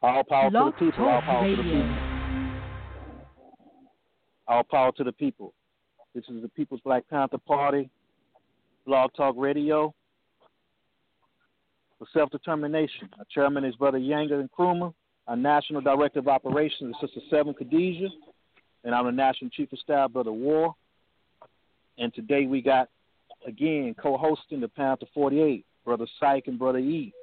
All power to the Blog people. All Talk power to the Radio. people. All power to the people. This is the People's Black Panther Party, Blog Talk Radio, for self-determination. Our chairman is Brother Yanga Nkrumah. Our National Director of Operations is Sister Seven Khadijah. And I'm the National Chief of Staff, Brother War. And today we got, again, co-hosting the Panther 48, Brother Syke and Brother E.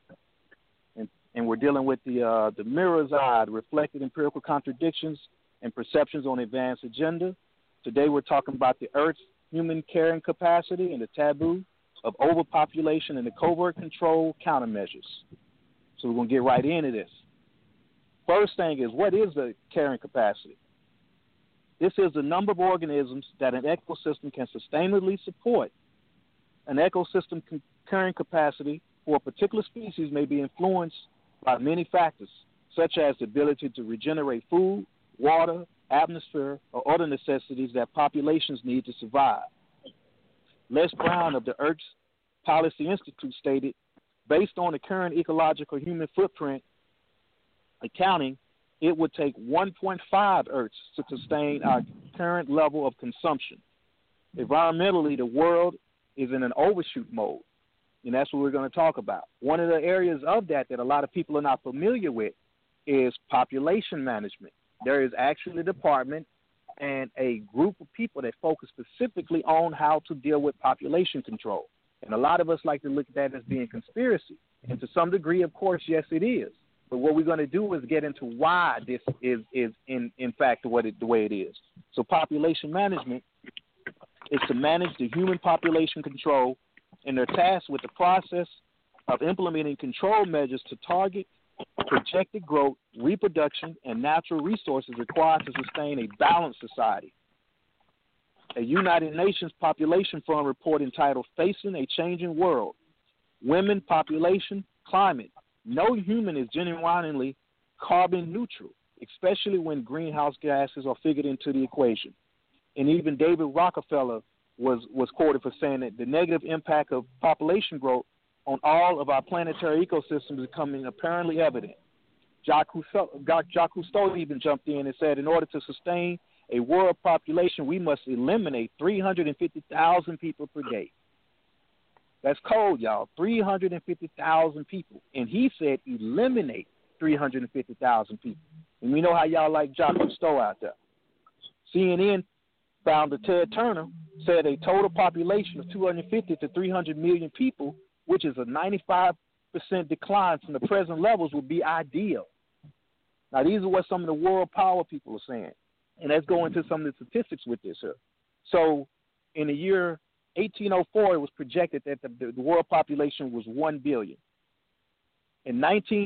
And we're dealing with the mirror's eye, the reflected empirical contradictions and perceptions on advanced agenda. Today we're talking about the Earth's human carrying capacity and the taboo of overpopulation and the covert control countermeasures. So we're going to get right into this. First thing is, what is the carrying capacity? This is the number of organisms that an ecosystem can sustainably support. An ecosystem carrying capacity for a particular species may be influenced by many factors, such as the ability to regenerate food, water, atmosphere, or other necessities that populations need to survive. Les Brown of the Earth Policy Institute stated, based on the current ecological human footprint accounting, it would take 1.5 Earths to sustain our current level of consumption. Environmentally, the world is in an overshoot mode, and that's what we're going to talk about. One of the areas of that a lot of people are not familiar with is population management. There is actually a department and a group of people that focus specifically on how to deal with population control. And a lot of us like to look at that as being conspiracy. And to some degree, of course, yes, it is. But what we're going to do is get into why this is in fact the way it is. So population management is to manage the human population control, and they're tasked with the process of implementing control measures to target projected growth, reproduction, and natural resources required to sustain a balanced society. A United Nations Population Fund report entitled Facing a Changing World, Women, Population, Climate. No human is genuinely carbon neutral, especially when greenhouse gases are figured into the equation. And even David Rockefeller was quoted for saying that the negative impact of population growth on all of our planetary ecosystems is becoming apparently evident. Jacques Cousteau even jumped in and said, in order to sustain a world population, we must eliminate 350,000 people per day. That's cold, y'all. 350,000 people. And he said eliminate 350,000 people. And we know how y'all like Jacques Cousteau out there. CNN founder Ted Turner said a total population of 250 to 300 million people, which is a 95% decline from the present levels, would be ideal. Now, these are what some of the world power people are saying. And let's go into some of the statistics with this here. So in the year 1804, it was projected that the world population was 1 billion. In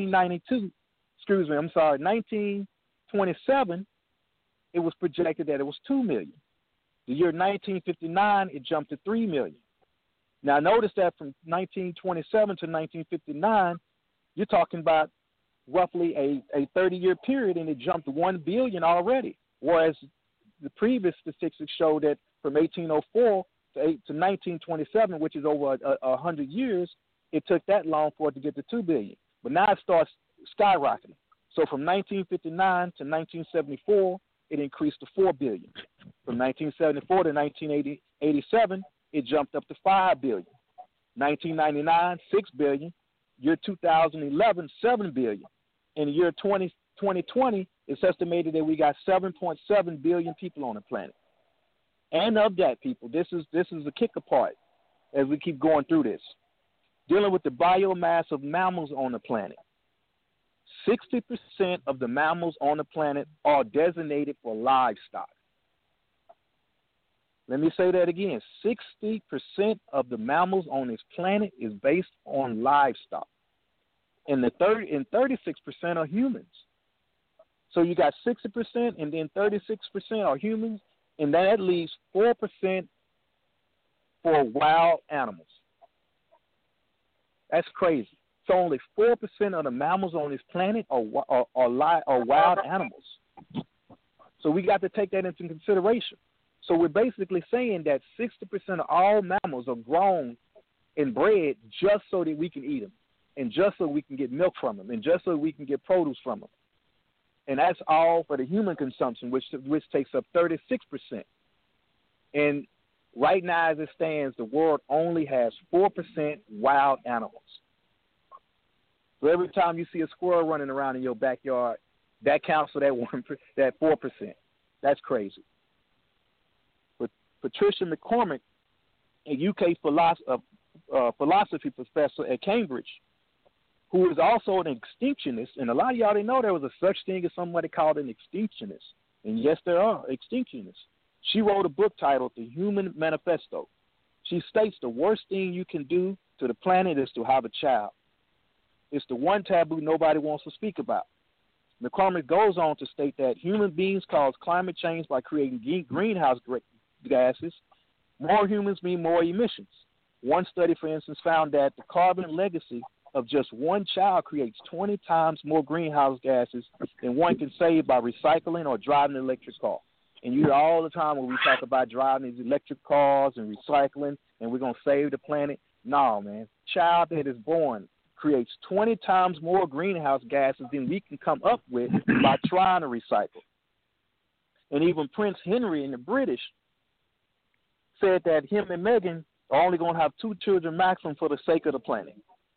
1927, it was projected that it was 2 million. The year 1959, it jumped to 3 million. Now, notice that from 1927 to 1959, you're talking about roughly a 30-year period, and it jumped to 1 billion already, whereas the previous statistics show that from 1804 to 1927, which is over 100 years, it took that long for it to get to 2 billion. But now it starts skyrocketing. So from 1959 to 1974, it increased to 4 billion. From 1974 to 1987, it jumped up to 5 billion. 1999, 6 billion. Year 2011, 7 billion. In the year 2020, it's estimated that we got 7.7 billion people on the planet. And of that, people, this is the kicker part as we keep going through this. Dealing with the biomass of mammals on the planet. 60% of the mammals on the planet are designated for livestock. Let me say that again. 60% of the mammals on this planet is based on livestock. And 36% are humans. So you got 60% and then 36% are humans, and that leaves 4% for wild animals. That's crazy. So only 4% of the mammals on this planet are wild animals. So we got to take that into consideration. So we're basically saying that 60% of all mammals are grown and bred just so that we can eat them. and just so we can get milk from them, and just so we can get produce from them. And that's all for the human consumption, which takes up 36%. And right now, as it stands, the world only has 4% wild animals. So every time you see a squirrel running around in your backyard, that counts for that 4%. That's crazy. But Patricia McCormick, a UK philosophy professor at Cambridge, who is also an extinctionist, and a lot of y'all didn't know there was a such thing as somebody called an extinctionist. And yes, there are extinctionists. She wrote a book titled The Human Manifesto. She states the worst thing you can do to the planet is to have a child. It's the one taboo nobody wants to speak about. McCormick goes on to state that human beings cause climate change by creating greenhouse gases. More humans mean more emissions. One study, for instance, found that the carbon legacy of just one child creates 20 times more greenhouse gases than one can save by recycling or driving an electric car. And you hear all the time when we talk about driving these electric cars and recycling and we're going to save the planet. No, man. Child that is born creates 20 times more greenhouse gases than we can come up with by trying to recycle. And even Prince Henry and the British said that him and Meghan are only going to have 2 children maximum for the sake of the planet.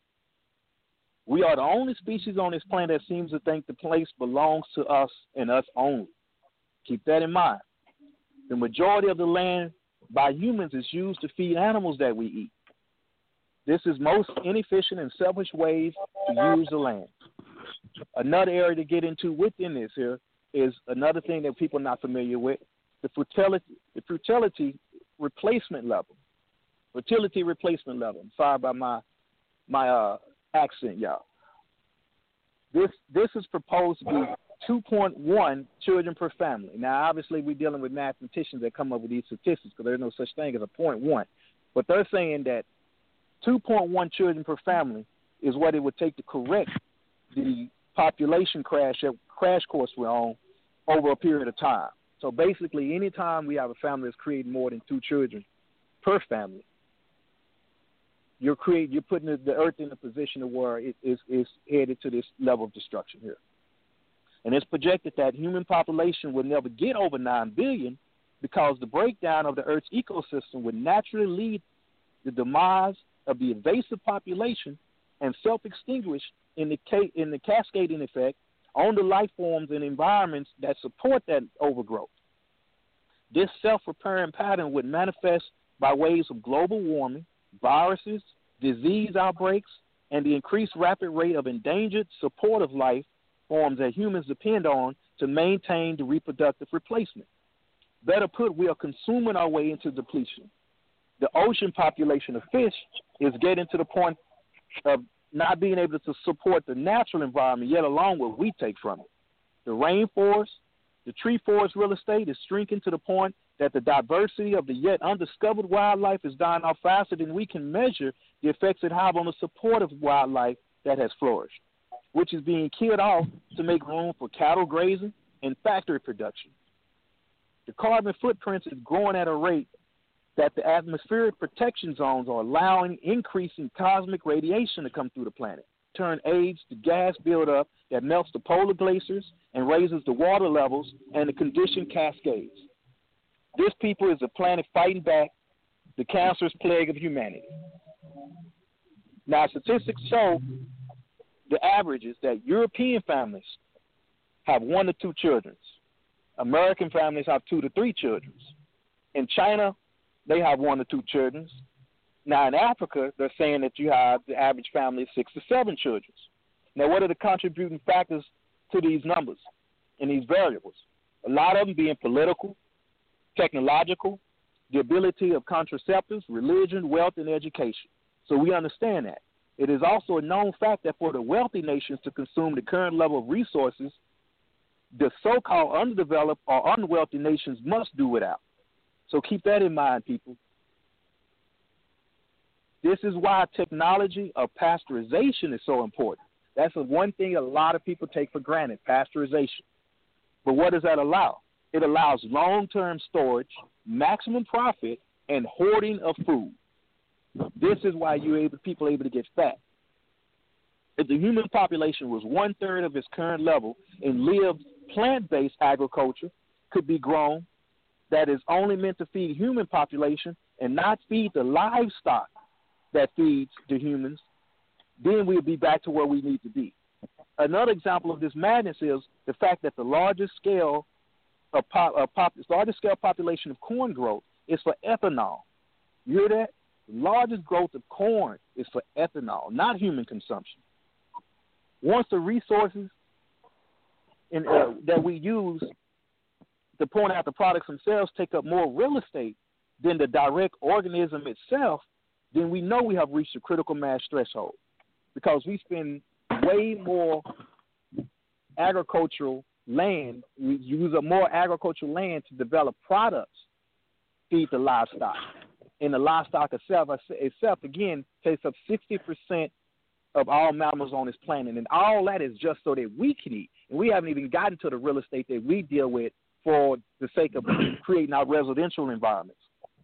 We are the only species on this planet that seems to think the place belongs to us and us only. Keep that in mind. The majority of the land by humans is used to feed animals that we eat. This is most inefficient and selfish ways to use the land. Another area to get into within this here is another thing that people are not familiar with, the fertility replacement level. Fertility replacement level. I'm sorry about my accent, y'all. This is proposed to be 2.1 children per family. Now, obviously, we're dealing with mathematicians that come up with these statistics because there's no such thing as a 0.1. But they're saying that 2.1 children per family is what it would take to correct the population crash course we're on over a period of time. So basically, any time we have a family that's creating more than 2 children per family, you're putting the earth in a position of where it is headed to this level of destruction here. And it's projected that human population will never get over 9 billion because the breakdown of the Earth's ecosystem would naturally lead the demise of the invasive population and self-extinguish in the cascading effect on the life forms and environments that support that overgrowth. This self-repairing pattern would manifest by ways of global warming, viruses, disease outbreaks, and the increased rapid rate of endangered supportive life forms that humans depend on to maintain the reproductive replacement. Better put, we are consuming our way into depletion. The ocean population of fish is getting to the point of not being able to support the natural environment, yet alone what we take from it. The rainforest, the tree forest real estate is shrinking to the point that the diversity of the yet undiscovered wildlife is dying off faster than we can measure the effects it have on the supportive wildlife that has flourished, which is being killed off to make room for cattle grazing and factory production. The carbon footprint is growing at a rate that the atmospheric protection zones are allowing increasing cosmic radiation to come through the planet, turn age to gas buildup that melts the polar glaciers and raises the water levels and the condition cascades. This, people, is a planet fighting back the cancerous plague of humanity. Now, statistics show the average is that European families have 1 to 2 children. American families have 2 to 3 children. In China, they have 1 to 2 children. Now, in Africa, they're saying that you have the average family of 6 to 7 children. Now, what are the contributing factors to these numbers and these variables? A lot of them being political, technological, the ability of contraceptives, religion, wealth, and education. So we understand that. It is also a known fact that for the wealthy nations to consume the current level of resources, the so-called underdeveloped or unwealthy nations must do without. So keep that in mind, people. This is why technology of pasteurization is so important. That's the one thing a lot of people take for granted, pasteurization. But what does that allow? It allows long-term storage, maximum profit, and hoarding of food. This is why people are able to get fat. if the human population was 1/3 of its current level and lived plant-based agriculture could be grown that is only meant to feed human population and not feed the livestock that feeds the humans, then we'll be back to where we need to be. Another example of this madness is the fact that the largest scale population of corn growth is for ethanol. You hear that? The largest growth of corn is for ethanol, not human consumption. Once the resources that we use to point out the products themselves take up more real estate than the direct organism itself, then we know we have reached a critical mass threshold, because we spend way more agricultural land, we use up more agricultural land to develop products, feed the livestock. And the livestock itself again, takes up 60% of all mammals on this planet. And all that is just so that we can eat. And we haven't even gotten to the real estate that we deal with for the sake of creating our residential environments.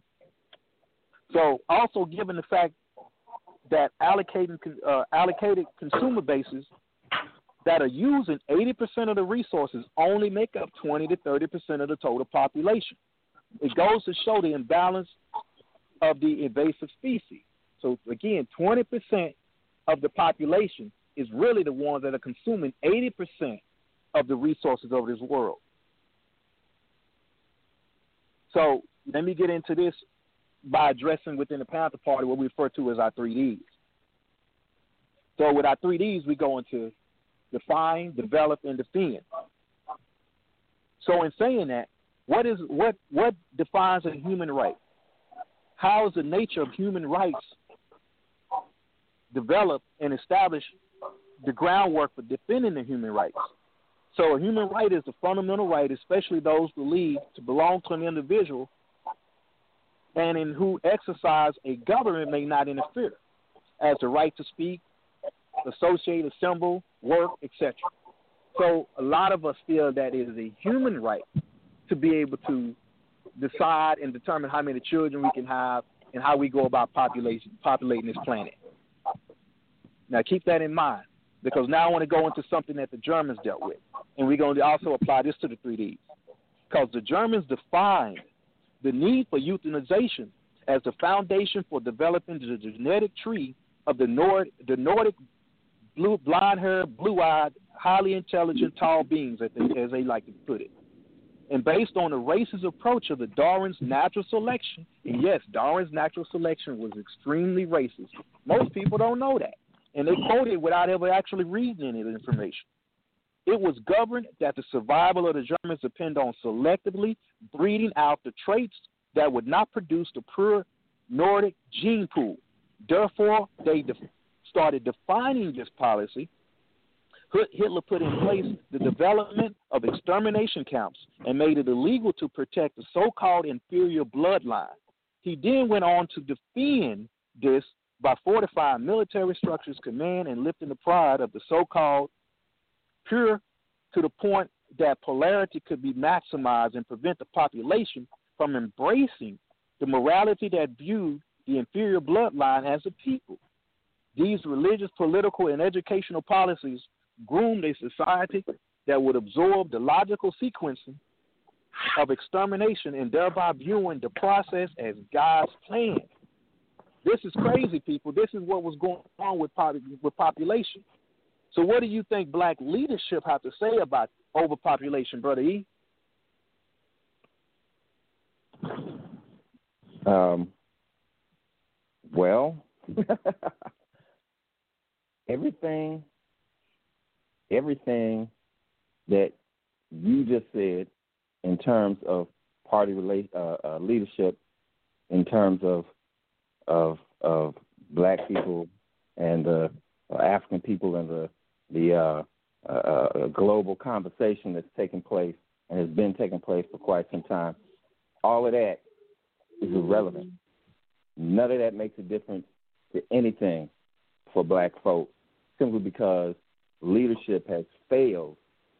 So also given the fact that allocated consumer bases that are using 80% of the resources only make up 20 to 30% of the total population. It goes to show the imbalance of the invasive species. So again, 20% of the population is really the ones that are consuming 80% of the resources of this world. So let me get into this by addressing within the Panther Party what we refer to as our 3Ds. So with our 3Ds, we go into define, develop, and defend. So in saying that, what defines a human right? How is the nature of human rights develop and establish the groundwork for defending the human rights? So a human right is a fundamental right, especially those believed to belong to an individual and in who exercise a government may not interfere, as the right to speak, associate, assemble, work, etc. So a lot of us feel that it is a human right to be able to decide and determine how many children we can have and how we go about populating this planet. Now keep that in mind, because now I want to go into something that the Germans dealt with, and we're going to also apply this to the 3Ds, because the Germans defined the need for euthanization as the foundation for developing the genetic tree of the Nordic blonde-haired, blue-eyed, highly intelligent, tall beings, as they like to put it. And based on the racist approach of the Darwin's natural selection, and yes, Darwin's natural selection was extremely racist. Most people don't know that, and they quote it without ever actually reading any of the information. It was governed that the survival of the Germans depend on selectively breeding out the traits that would not produce the pure Nordic gene pool. Therefore, they started defining this policy. Hitler put in place the development of extermination camps and made it illegal to protect the so-called inferior bloodline. He then went on to defend this by fortifying military structures, command, and lifting the pride of the so-called pure to the point that polarity could be maximized and prevent the population from embracing the morality that viewed the inferior bloodline as a people. These religious, political, and educational policies groomed a society that would absorb the logical sequencing of extermination and thereby viewing the process as God's plan. This is crazy, people. This is what was going on with population. So what do you think black leadership have to say about overpopulation, Brother E? Well, everything that you just said in terms of party leadership, in terms of black people and African people and the global conversation that's taking place and has been taking place for quite some time, all of that is irrelevant. None of that makes a difference to anything for black folk, simply because leadership has failed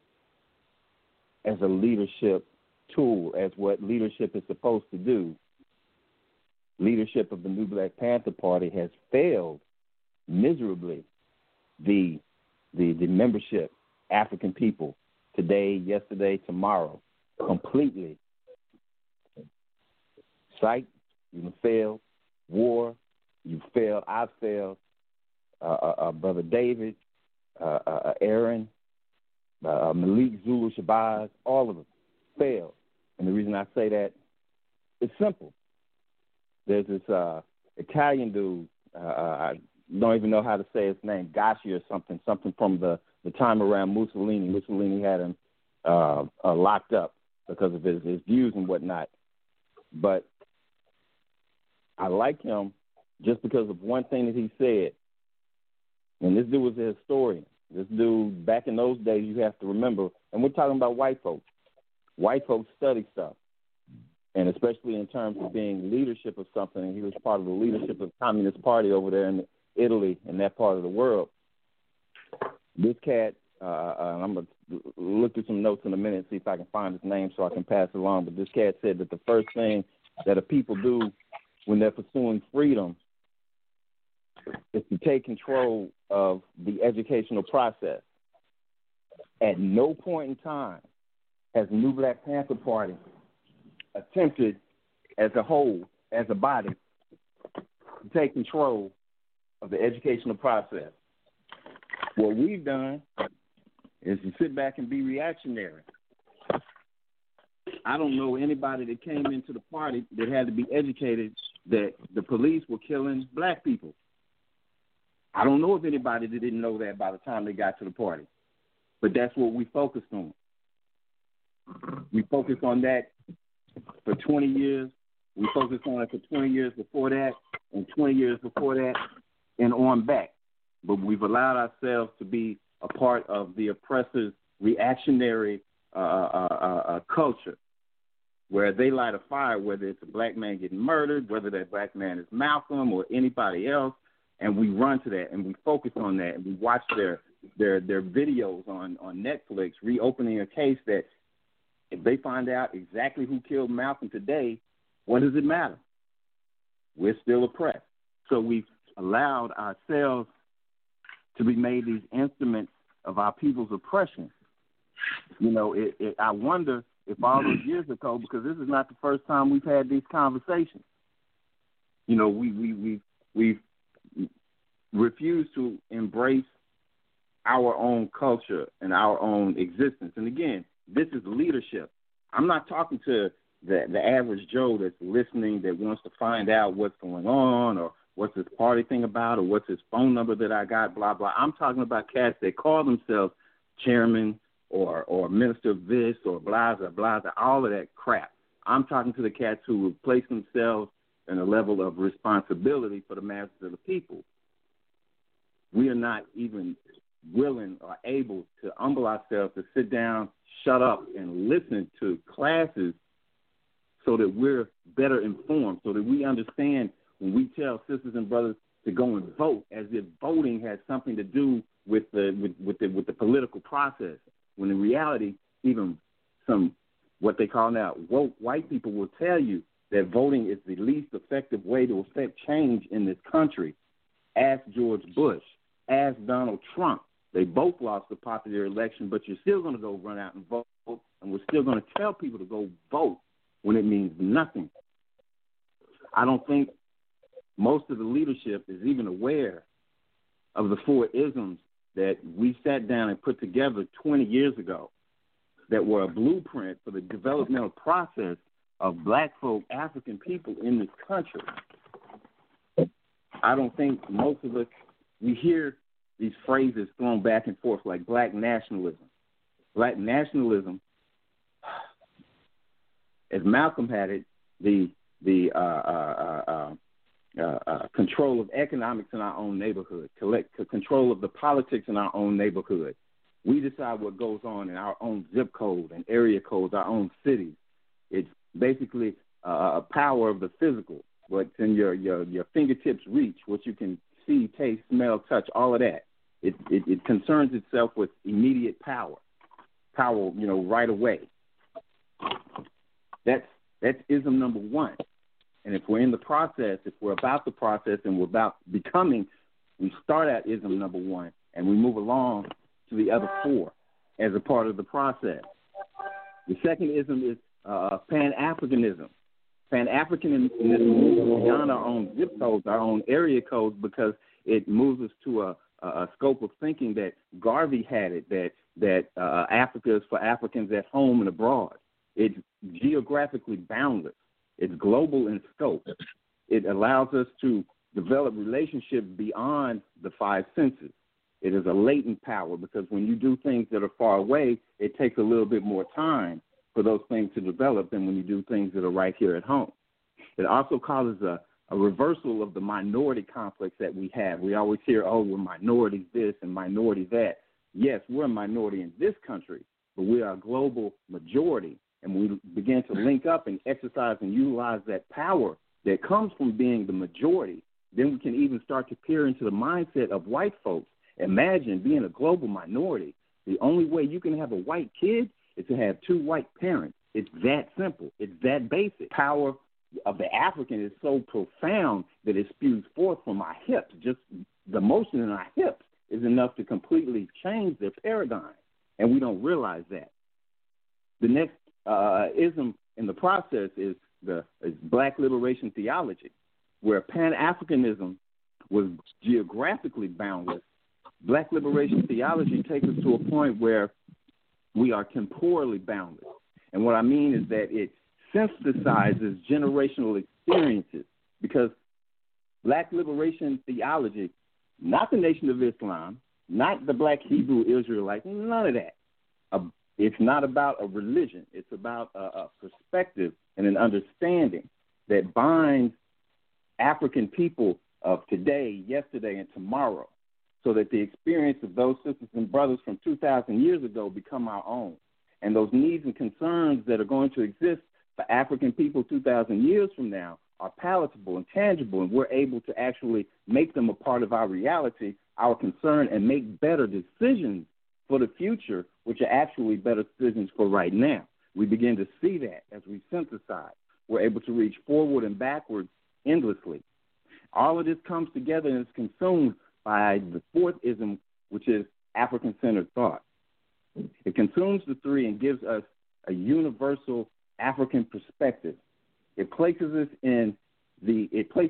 as a leadership tool, as what leadership is supposed to do. Leadership of the New Black Panther Party has failed miserably the membership, African people, today, yesterday, tomorrow, completely. Sight, you failed. War, you failed. I failed. Brother David, Aaron, Malik, Zulu, Shabazz, all of them failed. And the reason I say that, it's simple. There's this Italian dude, I don't even know how to say his name, Gassi or something from the time around Mussolini. Mussolini had him locked up because of his views and whatnot. But I like him just because of one thing that he said. And this dude was a historian. This dude, back in those days, you have to remember, and we're talking about white folks. White folks study stuff, and especially in terms of being leadership of something. And he was part of the leadership of the Communist Party over there in Italy and that part of the world. This cat, and I'm going to look through some notes in a minute and see if I can find his name so I can pass it along. But this cat said that the first thing that a people do when they're pursuing freedom is to take control of the educational process. At no point in time has the New Black Panther Party attempted as a whole, as a body, to take control of the educational process. What we've done is to sit back and be reactionary. I don't know anybody that came into the party that had to be educated that the police were killing black people. I don't know of anybody that didn't know that by the time they got to the party. But that's what we focused on. We focused on that for 20 years. We focused on it for 20 years before that and 20 years before that and on back. But we've allowed ourselves to be a part of the oppressor's reactionary culture, where they light a fire, whether it's a black man getting murdered, whether that black man is Malcolm or anybody else, and we run to that and we focus on that and we watch their videos on Netflix reopening a case that if they find out exactly who killed Malcolm today, what does it matter? We're still oppressed. So we've allowed ourselves to be made these instruments of our people's oppression. You know, I wonder if all those years ago, because this is not the first time we've had these conversations. You know, we've refused to embrace our own culture and our own existence. And again, this is leadership. I'm not talking to the average Joe that's listening that wants to find out what's going on or what's this party thing about or what's this phone number that I got, blah, blah. I'm talking about cats that call themselves chairman or minister of this or blah, blah, blah, all of that crap. I'm talking to the cats who have placed themselves in a level of responsibility for the masses of the people. We are not even willing or able to humble ourselves to sit down, shut up, and listen to classes so that we're better informed, so that we understand when we tell sisters and brothers to go and vote, as if voting has something to do with the political process. When in reality, even some what they call now woke white people will tell you that voting is the least effective way to affect change in this country. Ask George Bush. Ask Donald Trump. They both lost the popular election, but you're still going to go run out and vote, and we're still going to tell people to go vote when it means nothing. I don't think most of the leadership is even aware of the 4 isms that we sat down and put together 20 years ago that were a blueprint for the developmental process of black folk, African people in this country. I don't think most of us, we hear these phrases thrown back and forth like black nationalism. Black nationalism, as Malcolm had it, the control of economics in our own neighborhood, control of the politics in our own neighborhood. We decide what goes on in our own zip code and area codes, our own cities. It's basically a power of the physical, what's in your fingertips reach, what you can see, taste, smell, touch, all of that. It concerns itself with immediate power, right away. That's ism number 1. And if we're in the process, if we're about the process and we're about becoming, we start at ism number 1. and we move along to the other 4 as a part of the process. The second ism is Pan-Africanism. Pan-Africanism moves beyond our own zip codes, our own area codes, because it moves us to a scope of thinking that Garvey had it, that Africa is for Africans at home and abroad. It's geographically boundless. It's global in scope. It allows us to develop relationships beyond the 5 senses. It is a latent power, because when you do things that are far away, it takes a little bit more time for those things to develop than when you do things that are right here at home. It also causes a reversal of the minority complex that we have. We always hear, oh, we're minority this and minority that. Yes, we're a minority in this country, but we are a global majority, and we begin to link up and exercise and utilize that power that comes from being the majority. Then we can even start to peer into the mindset of white folks. Imagine being a global minority. The only way you can have a white kid is to have 2 white parents. It's that simple. It's that basic. Power of the African is so profound that it spews forth from our hips. Just the motion in our hips is enough to completely change their paradigm, and we don't realize that. The next ism in the process is Black liberation theology, where Pan-Africanism was geographically boundless. Black liberation theology takes us to a point where we are temporally boundless. And what I mean is that it synthesizes generational experiences, because Black liberation theology, not the Nation of Islam, not the Black Hebrew Israelites, none of that. It's not about a religion. It's about a perspective and an understanding that binds African people of today, yesterday, and tomorrow, so that the experience of those sisters and brothers from 2,000 years ago become our own. And those needs and concerns that are going to exist for African people 2,000 years from now are palatable and tangible, and we're able to actually make them a part of our reality, our concern, and make better decisions for the future, which are actually better decisions for right now. We begin to see that as we synthesize. We're able to reach forward and backwards endlessly. All of this comes together and is consumed by the 4th ism, which is African-centered thought. It consumes the 3 and gives us a universal African perspective. It places us in the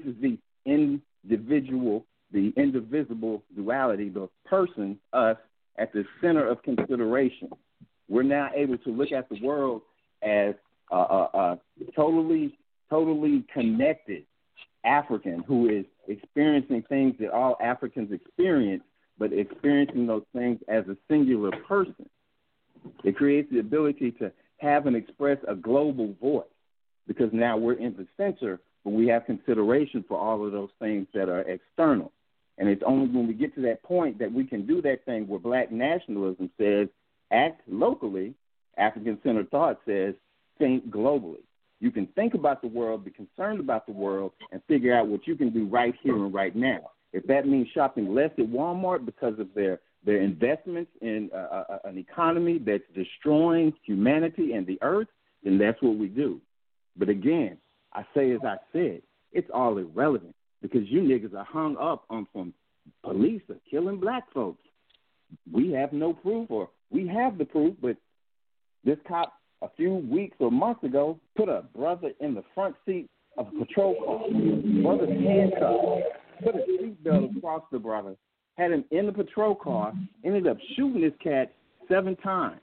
individual, the indivisible duality, the person, us, at the center of consideration. We're now able to look at the world as a totally connected African who is experiencing things that all Africans experience, but experiencing those things as a singular person. It creates the ability to have and express a global voice, because now we're in the center, but we have consideration for all of those things that are external. And it's only when we get to that point that we can do that thing where Black nationalism says, act locally. African-centered thought says, think globally. You can think about the world, be concerned about the world, and figure out what you can do right here and right now. If that means shopping less at Walmart because of their investments in an economy that's destroying humanity and the earth, then that's what we do. But again, I say as I said, it's all irrelevant, because you niggas are hung up on some police are killing Black folks. We have no proof, or we have the proof, but this cop a few weeks or months ago put a brother in the front seat of a patrol car. Brother's handcuffed, put a seatbelt across the brother, had him in the patrol car, ended up shooting this cat 7 times.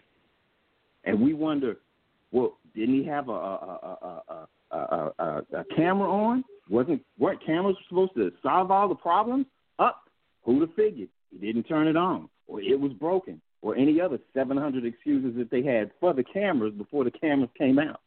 And we wonder, well, didn't he have a camera on? Weren't cameras supposed to solve all the problems? Who'd have figured? He didn't turn it on, or it was broken, or any other 700 excuses that they had for the cameras before the cameras came out.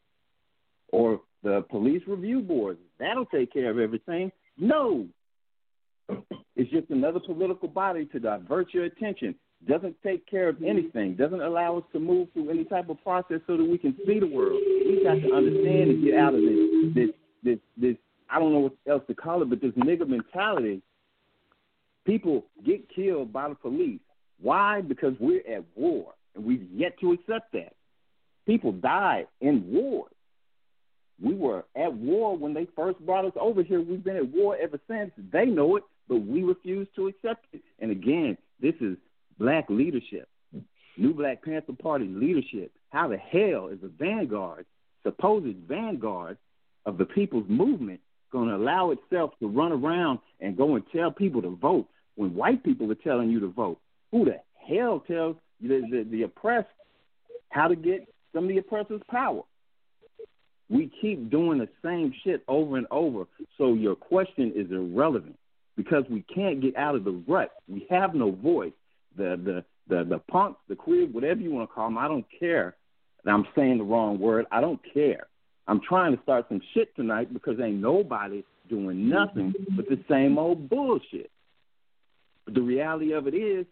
Or the police review boards, that'll take care of everything. No. It's just another political body to divert your attention. Doesn't take care of anything. Doesn't allow us to move through any type of process so that we can see the world. We got to understand and get out of this I don't know what else to call it, but this nigger mentality. People get killed by the police. Why? Because we're at war, and we've yet to accept that. People die in wars. We were at war when they first brought us over here. We've been at war ever since. They know it, but we refuse to accept it. And again, this is black leadership, New Black Panther Party leadership. How the hell is a vanguard, supposed vanguard of the people's movement, going to allow itself to run around and go and tell people to vote when white people are telling you to vote? Who the hell tells the oppressed how to get some of the oppressors' power? We keep doing the same shit over and over, so your question is irrelevant because we can't get out of the rut. We have no voice. The punks, the queers, whatever you want to call them, I don't care. I'm saying the wrong word. I don't care. I'm trying to start some shit tonight because ain't nobody doing nothing but the same old bullshit. But the reality of it is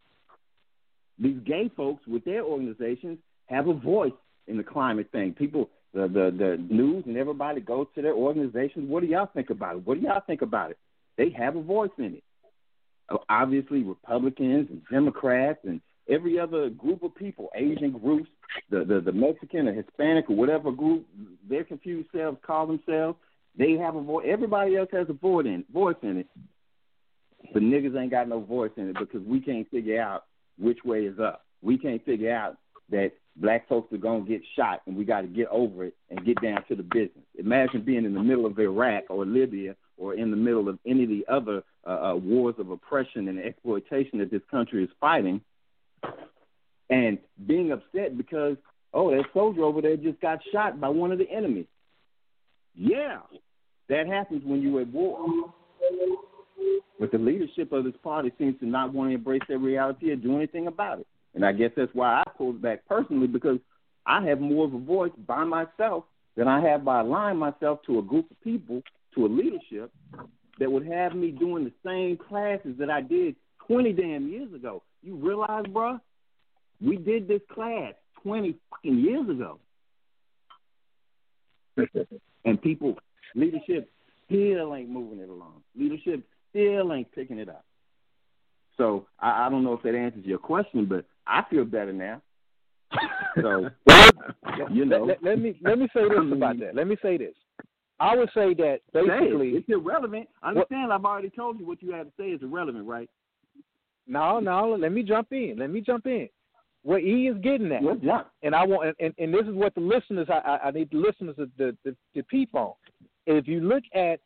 these gay folks with their organizations have a voice in the climate thing. People, the news and everybody goes to their organizations. What do y'all think about it? What do y'all think about it? They have a voice in it. Obviously, Republicans and Democrats and every other group of people, Asian groups, the Mexican or Hispanic or whatever group their confused selves call themselves, they have a voice. Everybody else has a voice in it. But niggas ain't got no voice in it because we can't figure out which way is up. We can't figure out that black folks are going to get shot and we got to get over it and get down to the business. Imagine being in the middle of Iraq or Libya or in the middle of any of the other wars of oppression and exploitation that this country is fighting and being upset because, oh, that soldier over there just got shot by one of the enemies. Yeah, that happens when you're at war. But the leadership of this party seems to not want to embrace that reality or do anything about it. And I guess that's why I pulled back personally, because I have more of a voice by myself than I have by aligning myself to a group of people, to a leadership that would have me doing the same classes that I did 20 damn years ago. You realize, bro? We did this class 20 fucking years ago. And people, leadership still ain't moving it along. Leadership still ain't picking it up. So I don't know if that answers your question, but I feel better now. So, you know. Let me say this about that. Let me say this. I would say that basically it's irrelevant. Understand? I've already told you what you have to say is irrelevant, right? No. Let me jump in. What E is getting at, and I want, and this is what the listeners, I need the listeners to peep on. If you look at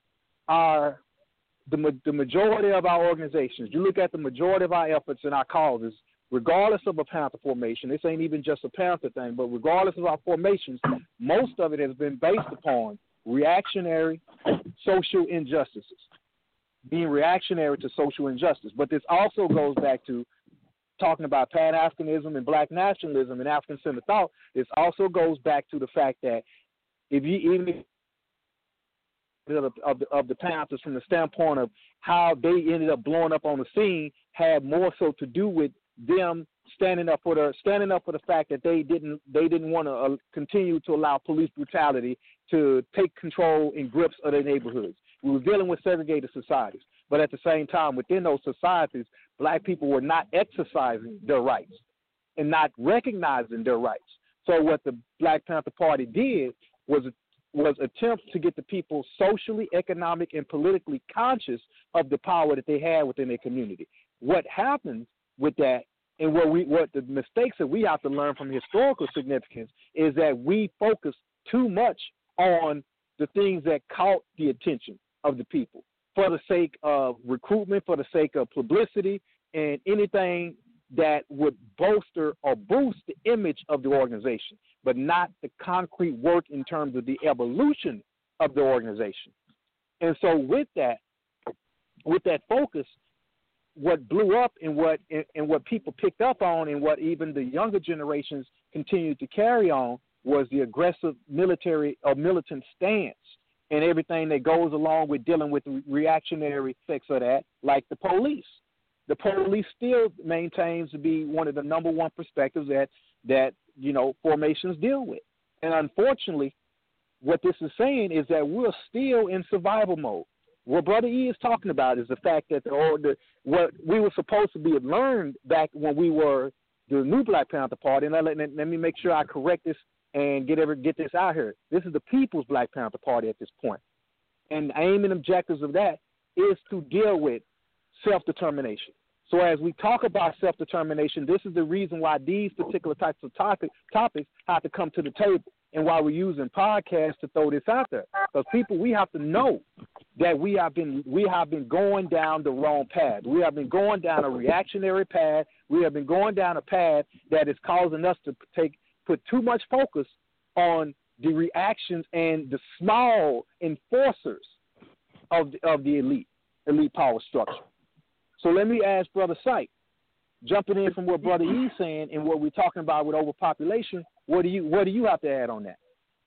the majority of our organizations, you look at the majority of our efforts and our causes, regardless of a Panther formation, this ain't even just a Panther thing, but regardless of our formations, most of it has been based upon reactionary social injustices, being reactionary to social injustice. But this also goes back to talking about Pan-Africanism and black nationalism and African-centered thought. This also goes back to the fact that if you even of the Panthers from the standpoint of how they ended up blowing up on the scene had more so to do with them standing up for the fact that they didn't want to continue to allow police brutality to take control and grips of their neighborhoods. We were dealing with segregated societies, but at the same time, within those societies, black people were not exercising their rights and not recognizing their rights. So what the Black Panther Party did was attempt to get the people socially, economic, and politically conscious of the power that they had within their community. What happens with that, and what the mistakes that we have to learn from historical significance is that we focus too much on the things that caught the attention of the people for the sake of recruitment, for the sake of publicity, and anything that would bolster or boost the image of the organization, but not the concrete work in terms of the evolution of the organization. And so with that focus, what blew up and what people picked up on and what even the younger generations continued to carry on was the aggressive military or militant stance and everything that goes along with dealing with the reactionary effects of that, like the police. The police still maintains to be one of the number one perspectives that formations deal with. And unfortunately, what this is saying is that we're still in survival mode. What Brother E is talking about is the fact that what we were supposed to be learned back when we were the New Black Panther Party, and let me make sure I correct this and get this out here. This is the People's Black Panther Party at this point. And the aim and objectives of that is to deal with self-determination. So as we talk about self-determination, this is the reason why these particular types of topics have to come to the table, and why we're using podcasts to throw this out there. Because people, we have to know that we have been going down the wrong path. We have been going down a reactionary path. We have been going down a path that is causing us to put too much focus on the reactions and the small enforcers of the elite power structure. So let me ask Brother Sight, jumping in from what Brother E's saying and what we're talking about with overpopulation, what do you have to add on that?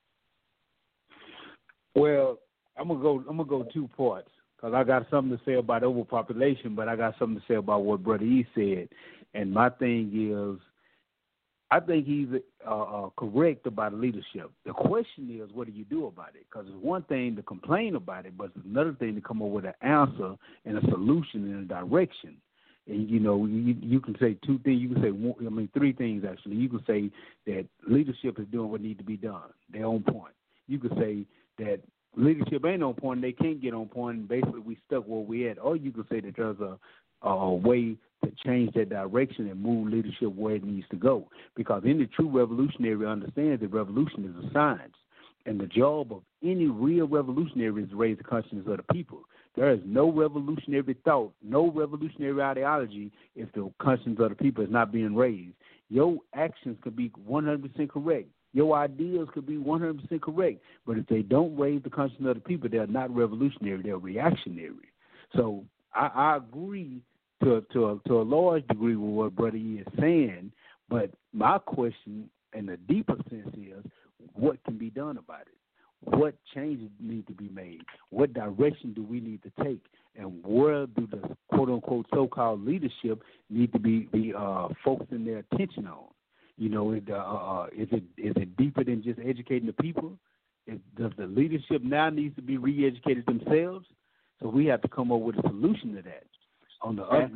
Well, I'm gonna go 2 parts, because I got something to say about overpopulation, but I got something to say about what Brother E said. And my thing is, I think he's correct about leadership. The question is, what do you do about it? Because it's one thing to complain about it, but it's another thing to come up with an answer and a solution and a direction. And, you can say 2 things. You can say 3 things, actually. You can say that leadership is doing what needs to be done. They're on point. You can say that leadership ain't on point, they can't get on point, and basically we stuck where we at. Or you can say that there's a way to change that direction and move leadership where it needs to go. Because any true revolutionary understands that revolution is a science. And the job of any real revolutionary is to raise the consciousness of the people. There is no revolutionary thought, no revolutionary ideology if the conscience of the people is not being raised. Your actions could be 100% correct. Your ideas could be 100% correct. But if they don't raise the conscience of the people, they're not revolutionary, they're reactionary. So I agree to a large degree with what Brother E is saying, but my question in a deeper sense is, what can be done about it? What changes need to be made? What direction do we need to take? And where do the quote-unquote so-called leadership need to be focusing their attention on? Is it deeper than just educating the people? Does the leadership now needs to be re-educated themselves? So we have to come up with a solution to that. On the other,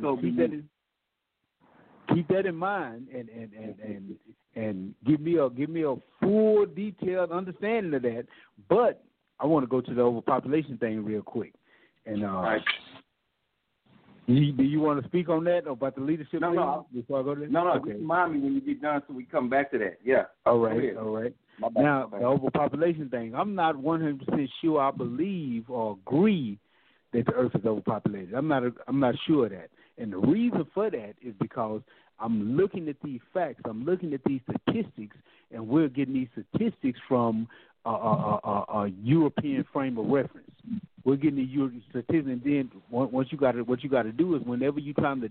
keep that in mind, and give me a full detailed understanding of that. But I want to go to the overpopulation thing real quick. And right. do you want to speak on that about the leadership? No. Before I go there? No. Okay. Just remind me when you get done, so we come back to that. Yeah. All right. Now the overpopulation thing, I'm not 100% sure. I believe or agree that the earth is overpopulated. I'm not sure of that. And the reason for that is because I'm looking at these facts. I'm looking at these statistics, and we're getting these statistics from a European frame of reference. We're getting the statistics, and then what you got to do is whenever you're trying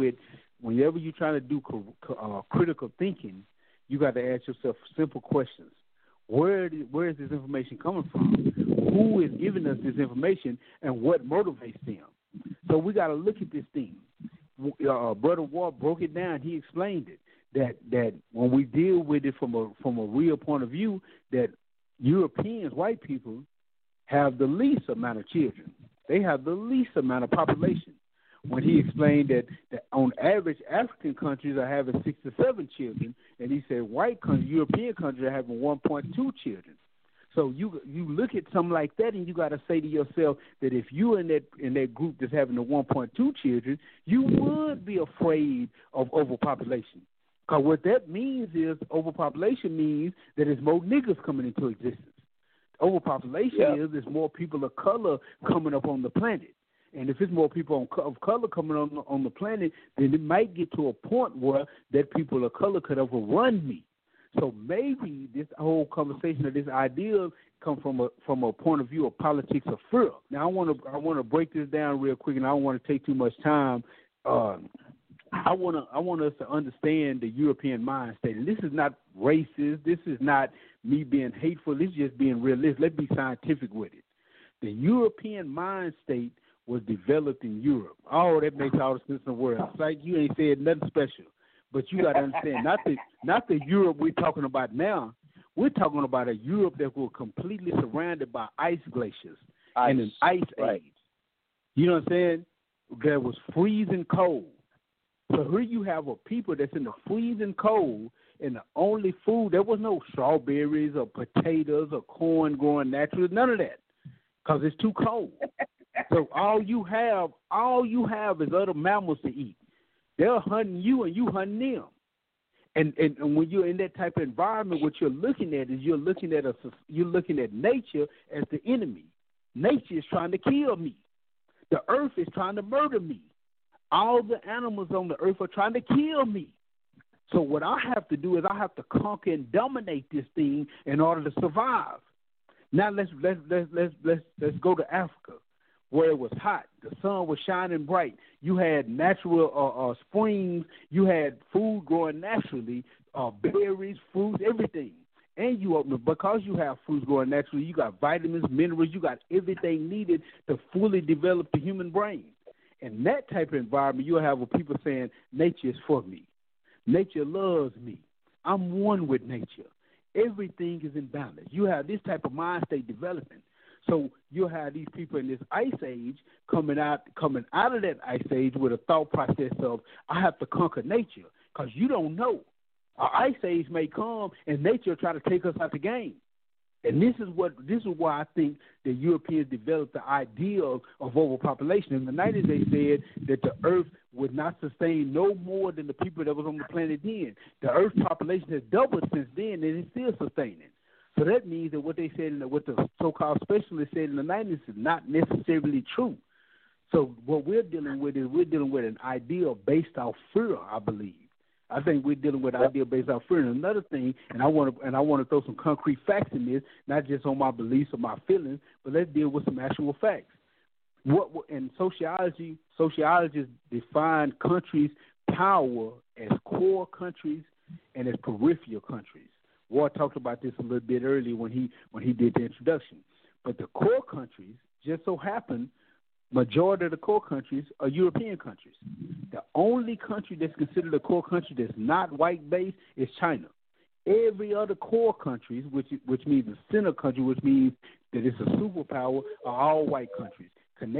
to do critical thinking, you got to ask yourself simple questions. Where is this information coming from? Who is giving us this information, and what motivates them? So we got to look at this thing. Brother Walt broke it down. He explained it that when we deal with it from a real point of view, that Europeans, white people, have the least amount of children. They have the least amount of population. When he explained that on average, African countries are having 6 to 7 children, and he said European countries are having 1.2 children. So you look at something like that, and you got to say to yourself that if you're in that group that's having the 1.2 children, you would be afraid of overpopulation. Because what that means is overpopulation means that there's more niggas coming into existence. Overpopulation is there's more people of color coming up on the planet. And if it's more people of color coming on the planet, then it might get to a point where that people of color could overrun me. So maybe this whole conversation or this idea come from a point of view of politics of fear. Now I want to break this down real quick, and I don't want to take too much time. I want us to understand the European mind state. And this is not racist. This is not me being hateful. This is just being realistic. Let's be scientific with it. The European mind state was developed in Europe. Oh, that makes all the sense in the world. It's like you ain't said nothing special. But you got to understand, not the Europe we're talking about now. We're talking about a Europe that was completely surrounded by ice glaciers and an ice age. You know what I'm saying? There was freezing cold. So here you have a people that's in the freezing cold, and the only food, there was no strawberries or potatoes or corn growing naturally, none of that, because it's too cold. So all you have is other mammals to eat. They're hunting you and you hunting them. And when you're in that type of environment, what you're looking at is you're looking at nature as the enemy. Nature is trying to kill me. The earth is trying to murder me. All the animals on the earth are trying to kill me. So what I have to do is I have to conquer and dominate this thing in order to survive. Now let's go to Africa, where it was hot. The sun was shining bright. You had natural springs. You had food growing naturally, berries, fruits, everything. And because you have fruits growing naturally, you got vitamins, minerals, you got everything needed to fully develop the human brain. In that type of environment, you'll have people saying, nature is for me. Nature loves me. I'm one with nature. Everything is in balance. You have this type of mind state developing. So you'll have these people in this ice age coming out of that ice age with a thought process of, I have to conquer nature, because you don't know. An ice age may come and nature try to take us out the game. And this is why I think the Europeans developed the idea of overpopulation. In the 90s, they said that the Earth would not sustain no more than the people that was on the planet then. The Earth population has doubled since then, and it's still sustaining. So that means that what they said, what the so-called specialists said in the 90s is not necessarily true. So what we're dealing with is an idea based off fear, I believe. I think we're dealing with an idea based off fear. And another thing, and I want to throw some concrete facts in this, not just on my beliefs or my feelings, but let's deal with some actual facts. In sociologists define countries' power as core countries and as peripheral countries. Ward talked about this a little bit earlier when he did the introduction. But the core countries just so happen, majority of the core countries are European countries. The only country that's considered a core country that's not white-based is China. Every other core countries, which means a center country, which means that it's a superpower, are all white countries.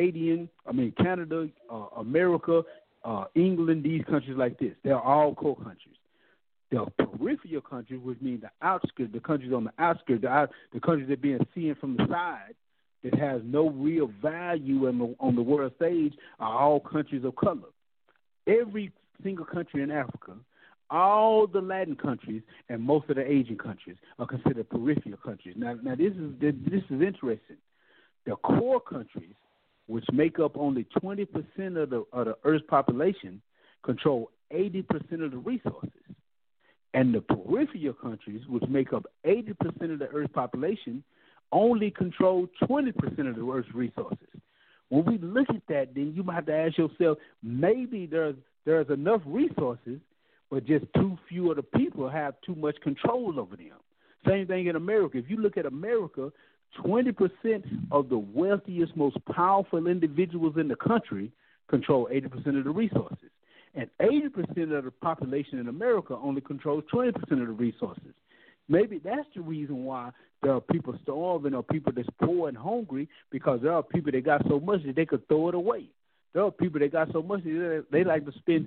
Canada, America, England, these countries like this, they're all core countries. The peripheral countries, which means the outskirts, the countries on the outskirts, the countries that are being seen from the side, that has no real value on the world stage, are all countries of color. Every single country in Africa, all the Latin countries, and most of the Asian countries are considered peripheral countries. Now this is interesting. The core countries, which make up only 20% of the Earth's population, control 80% of the resources. And the peripheral countries, which make up 80% of the Earth's population, only control 20% of the Earth's resources. When we look at that, then you might have to ask yourself, maybe there's enough resources, but just too few of the people have too much control over them. Same thing in America. If you look at America, 20% of the wealthiest, most powerful individuals in the country control 80% of the resources. And 80% of the population in America only controls 20% of the resources. Maybe that's the reason why there are people starving or people that's poor and hungry, because there are people that got so much that they could throw it away. There are people that got so much that they like to spend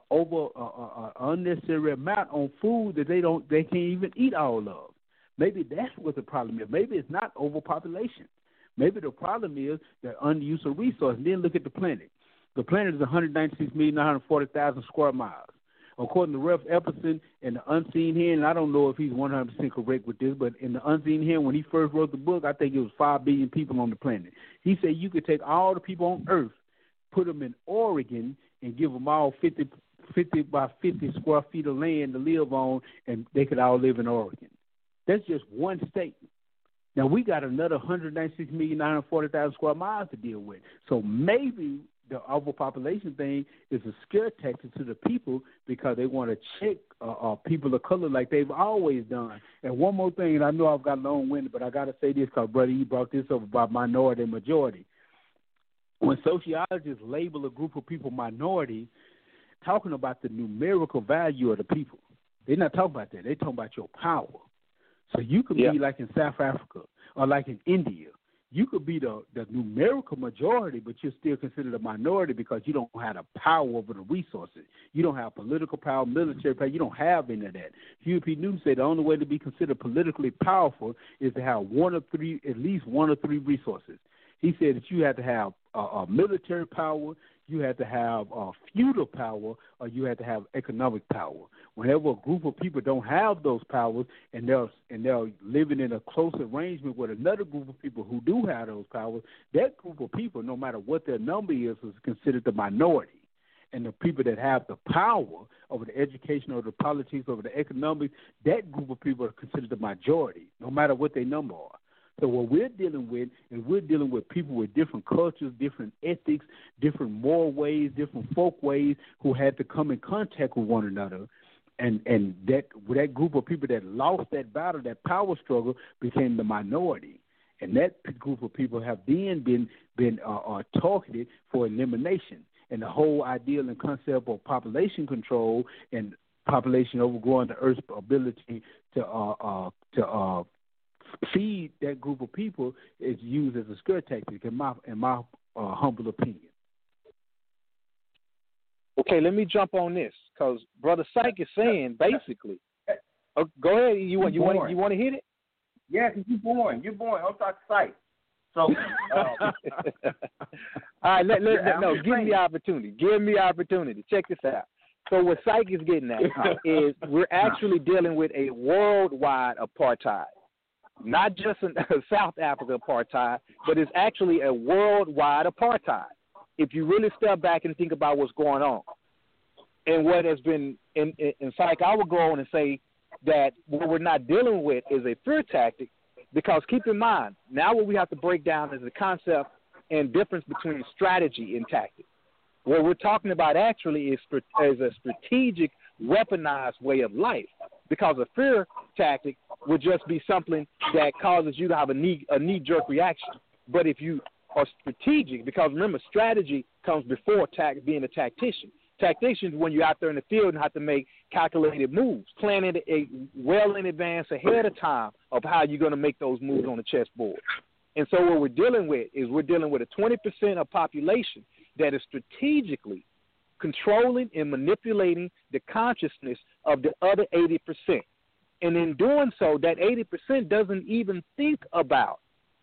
unnecessary amount on food that they can't even eat all of. Maybe that's what the problem is. Maybe it's not overpopulation. Maybe the problem is the unuse of resources. Then look at the planet. The planet is 196,940,000 square miles. According to Ralph Epperson in The Unseen Hand, and I don't know if he's 100% correct with this, but in The Unseen Hand, when he first wrote the book, I think it was 5 billion people on the planet. He said you could take all the people on Earth, put them in Oregon, and give them all 50 by 50 square feet of land to live on, and they could all live in Oregon. That's just one state. Now, we got another 196,940,000 square miles to deal with. So maybe the overpopulation thing is a scare tactic to the people because they want to check people of color like they've always done. And one more thing, and I know I've got long-winded, but I got to say this because, brother, you brought this up about minority and majority. When sociologists label a group of people minority, talking about the numerical value of the people. They're not talking about that. They're talking about your power. So you can be like in South Africa or like in India. you could be the numerical majority, but you're still considered a minority because you don't have the power over the resources. You don't have political power, military power. You don't have any of that. Huey P. Newton said the only way to be considered politically powerful is to have at least one or three resources. He said that you have to have military power, you have to have feudal power, or you have to have economic power. Whenever a group of people don't have those powers and they're living in a close arrangement with another group of people who do have those powers, that group of people, no matter what their number is considered the minority. And the people that have the power over the education, over the politics, over the economics, that group of people are considered the majority, no matter what their number are. So what we're dealing with is we're dealing with people with different cultures, different ethics, different moral ways, different folk ways who had to come in contact with one another. And that group of people that lost that battle, that power struggle, became the minority. And that group of people have then been targeted for elimination. And the whole ideal and concept of population control and population overgrowing the Earth's ability to feed that group of people is used as a scare tactic, in my humble opinion. Okay, let me jump on this because Brother Syke is saying basically. Go ahead. You want to hit it? Yeah, because you're born. Don't talk Syke. So, all right. Give me the opportunity. Check this out. So what Syke is getting at is we're actually dealing with a worldwide apartheid. Not just in South Africa apartheid, but it's actually a worldwide apartheid. If you really step back and think about what's going on. And what has been, in Syke, I would go on and say that what we're not dealing with is a fear tactic, because keep in mind, now what we have to break down is the concept and difference between strategy and tactic. What we're talking about actually is a strategic, weaponized way of life, because a fear tactic would just be something that causes you to have a knee-jerk reaction. But if you are strategic, because remember, strategy comes before being a tactician. Tacticians, when you're out there in the field and have to make calculated moves, planning well in advance ahead of time of how you're going to make those moves on the chessboard. And so what we're dealing with is a 20% of population that is strategically controlling and manipulating the consciousness of the other 80%. And in doing so, that 80% doesn't even think about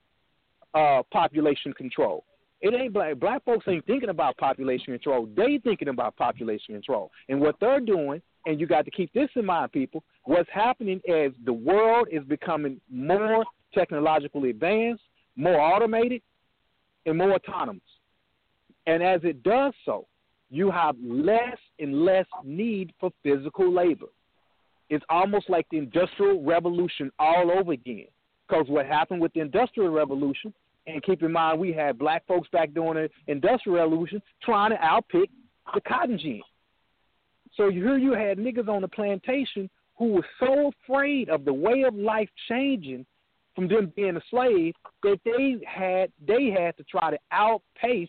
population control. It ain't black folks ain't thinking about population control. They thinking about population control. And what they're doing, and you got to keep this in mind, people, what's happening is the world is becoming more technologically advanced, more automated, and more autonomous. And as it does so, you have less and less need for physical labor. It's almost like the Industrial Revolution all over again. Because what happened with the Industrial Revolution, and keep in mind we had black folks back during the Industrial Revolution trying to outpick the cotton gin. So here you had niggas on the plantation who were so afraid of the way of life changing from them being a slave that they had to try to outpace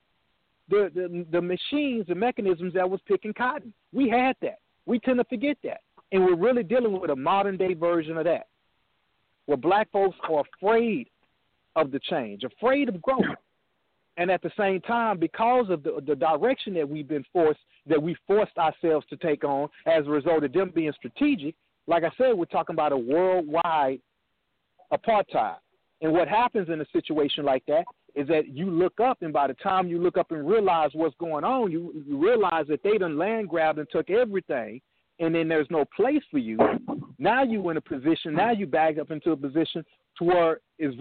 the machines, the mechanisms that was picking cotton. We had that. We tend to forget that. And we're really dealing with a modern-day version of that, where black folks are afraid of the change, afraid of growth. And at the same time, because of the direction that we forced ourselves to take on as a result of them being strategic, like I said, we're talking about a worldwide apartheid. And what happens in a situation like that is that you look up, and by the time you look up and realize what's going on, you realize that they done land grabbed and took everything, and then there's no place for you. Now you in a position, now you bagged up into a position to where it's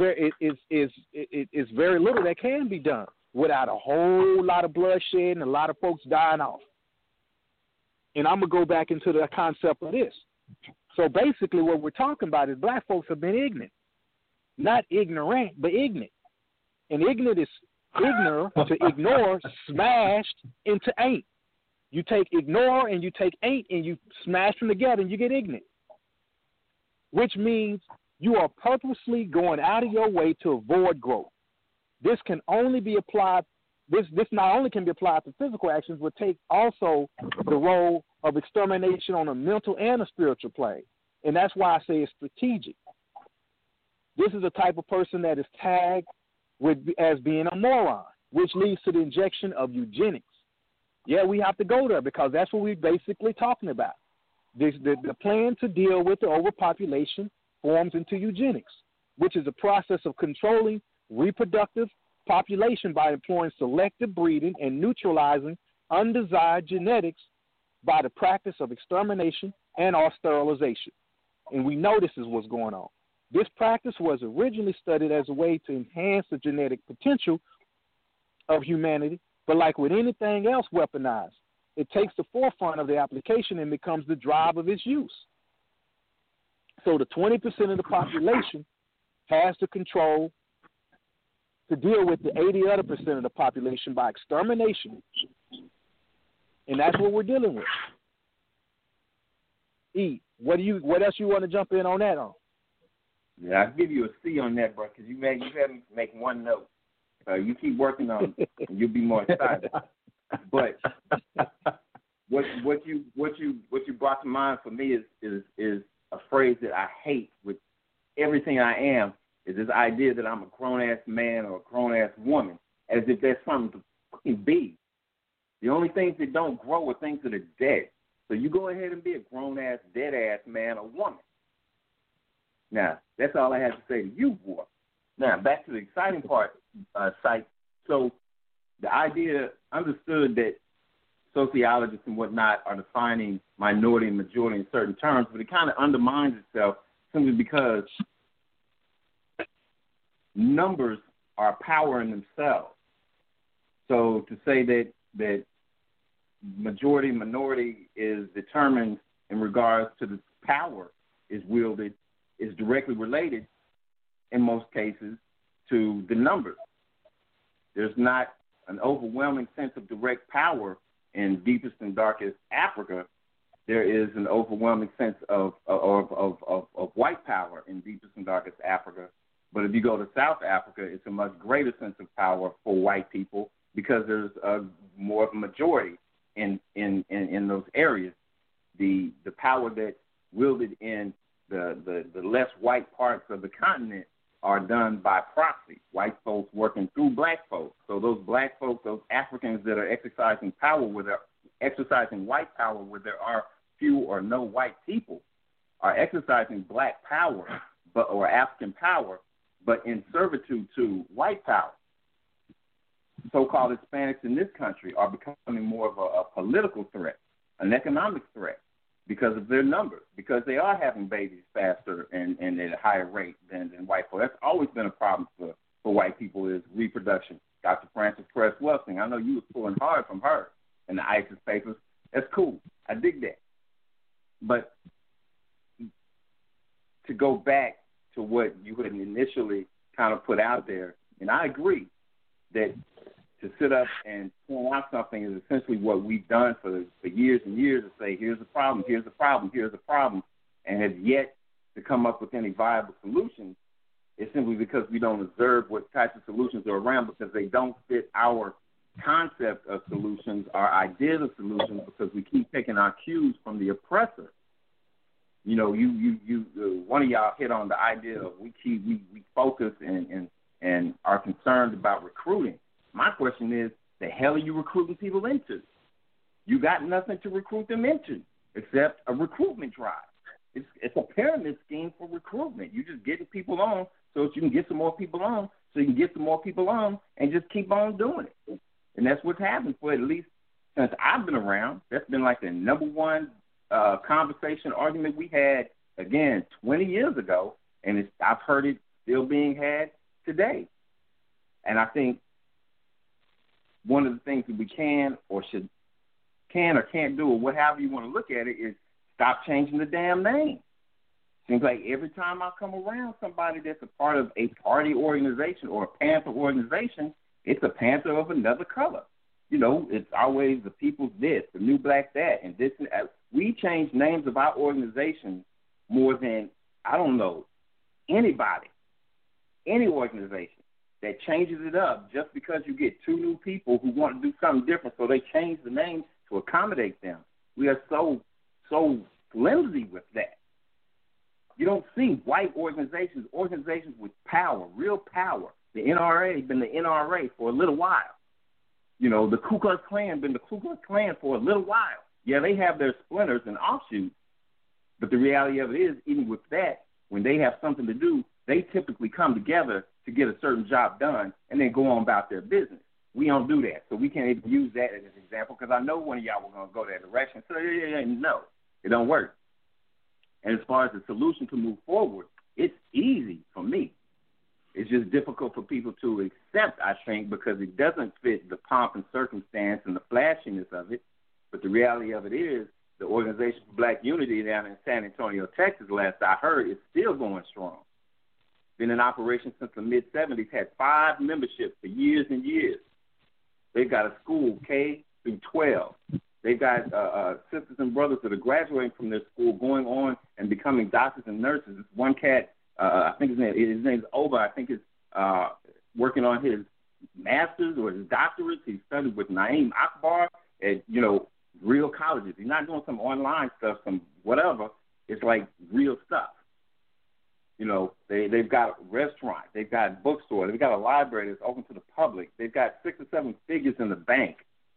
very little that can be done without a whole lot of bloodshed and a lot of folks dying off. And I'm going to go back into the concept of this. So basically what we're talking about is black folks have been ignorant. Not ignorant, but ignorant. And ignorant is ignorant to ignore, smashed into ain't. You take ignore and you take ain't and you smash them together and you get ignorant. Which means you are purposely going out of your way to avoid growth. This can only be applied, this not only can be applied to physical actions, but take also the role of extermination on a mental and a spiritual plane. And that's why I say it's strategic. This is the type of person that is tagged as being a moron, which leads to the injection of eugenics. Yeah, we have to go there because that's what we're basically talking about. The plan to deal with the overpopulation forms into eugenics, which is a process of controlling reproductive population by employing selective breeding and neutralizing undesired genetics by the practice of extermination and or sterilization. And we know this is what's going on. This practice was originally studied as a way to enhance the genetic potential of humanity, but like with anything else weaponized, it takes the forefront of the application and becomes the drive of its use. So the 20% of the population has to control to deal with the 80 other percent of the population by extermination. And that's what we're dealing with. E, what else you want to jump in on that on? Yeah, I'll give you a C on that, bro, because you had me make one note. You keep working on it, and you'll be more excited. But what you brought to mind for me is a phrase that I hate with everything I am, is this idea that I'm a grown-ass man or a grown-ass woman, as if there's something to fucking be. The only things that don't grow are things that are dead. So you go ahead and be a grown-ass, dead-ass man or woman. Now, that's all I have to say to you, boy. Now, back to the exciting part, Site. So the idea understood that sociologists and whatnot are defining minority and majority in certain terms, but it kind of undermines itself simply because numbers are power in themselves. So to say that majority minority is determined in regards to the power is wielded is directly related in most cases to the numbers. There's not an overwhelming sense of direct power in deepest and darkest Africa. There is an overwhelming sense of white power in deepest and darkest Africa. But if you go to South Africa, it's a much greater sense of power for white people because there's more of a majority in those areas. The power that's wielded in the less white parts of the continent are done by proxy, white folks working through black folks. So those black folks, those Africans that are exercising power exercising white power where there are few or no white people, are exercising black power or African power, but in servitude to white power. So-called Hispanics in this country are becoming more of a political threat, an economic threat, because of their numbers, because they are having babies faster and at a higher rate than white folks. That's always been a problem for white people is reproduction. Dr. Frances Cress Welsing, I know you was pulling hard from her in the ISIS papers. That's cool. I dig that. But to go back to what you had initially kind of put out there, and I agree that to sit up and point out something is essentially what we've done for years and years to say, here's the problem, here's the problem, here's the problem, and have yet to come up with any viable solutions. It's simply because we don't observe what types of solutions are around because they don't fit our concept of solutions, our ideas of solutions, because we keep taking our cues from the oppressor. You know, you one of y'all hit on the idea of we focus and are concerned about recruiting. My question is, the hell are you recruiting people into? You got nothing to recruit them into except a recruitment drive. It's a pyramid scheme for recruitment. You're just getting people on so that you can get some more people on, so you can get some more people on and just keep on doing it. And that's what's happened for at least since I've been around. That's been like the number one conversation argument we had, again, 20 years ago, and I've heard it still being had today. And I think one of the things that we can or can't do, or whatever you want to look at it, is stop changing the damn name. Seems like every time I come around somebody that's a part of a party organization or a Panther organization, it's a Panther of another color. You know, it's always the People's this, the New Black that, and this. We change names of our organizations more than, I don't know, anybody, any organization that changes it up just because you get two new people who want to do something different, so they change the name to accommodate them. We are so flimsy with that. You don't see white organizations with power, real power, The NRA been the NRA for a little while. You know, the Ku Klux Klan been the Ku Klux Klan for a little while. Yeah, they have their splinters and offshoots, but the reality of it is, even with that, when they have something to do, they typically come together to get a certain job done and then go on about their business. We don't do that, so we can't even use that as an example because I know one of y'all were going to go that direction. So, no, it don't work. And as far as the solution to move forward, it's easy for me. It's just difficult for people to accept, I think, because it doesn't fit the pomp and circumstance and the flashiness of it. But the reality of it is the Organization for Black Unity down in San Antonio, Texas, last I heard, is still going strong. Been in operation since the mid-'70s, had 5 memberships for years and years. They've got a school, K through 12. They've got sisters and brothers that are graduating from their school, going on and becoming doctors and nurses. This one cat, I think his name is Oba. I think is working on his master's or his doctorate. He studied with Naeem Akbar at, real colleges. He's not doing some online stuff, some whatever. It's like real stuff. They've got restaurants, they've got bookstores, they've got a library that's open to the public. They've got 6 or 7 figures in the bank.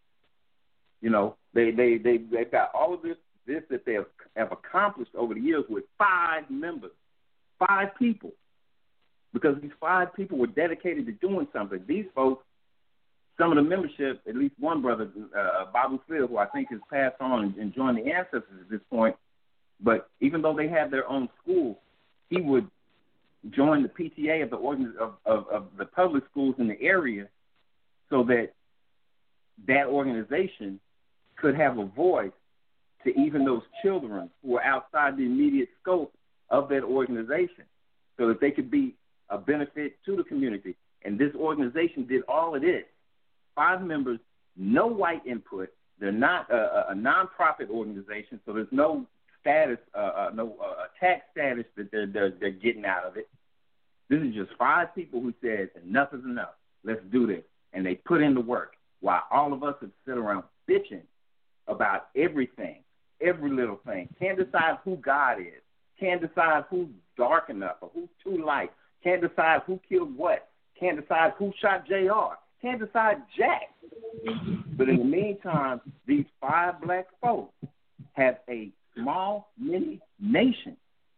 They've got all of this that they have accomplished over the years with 5 members, 5 people, because these 5 people were dedicated to doing something. These folks, some of the membership, at least one brother, Babu Phil, who I think has passed on and joined the ancestors at this point, but even though they have their own school, he would join the PTA of the public schools in the area so that organization could have a voice to even those children who are outside the immediate scope of that organization so that they could be a benefit to the community. And this organization did all of this. 5 members, no white input. They're not a nonprofit organization, so there's no status, no tax status that they're getting out of it. This is just 5 people who said enough is enough. Let's do this, and they put in the work. While all of us have sit around bitching about everything, every little thing, can't decide who God is, can't decide who's dark enough or who's too light, can't decide who killed what, can't decide who shot JR, can't decide jack. But in the meantime, these 5 black folks have a small, mini nation.